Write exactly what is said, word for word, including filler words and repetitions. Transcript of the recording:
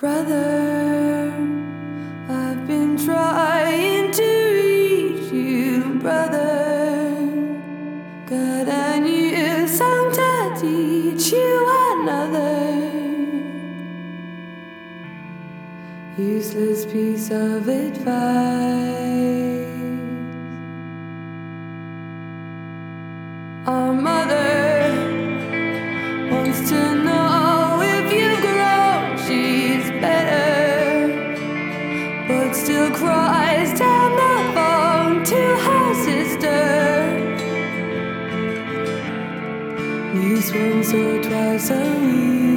Brother, I've been trying to reach you, brother. Got a new song to teach you another useless piece of advice. Our mother wants to know if you grow, she's better, but still cries down the phone to her sister. Meets once or twice a week.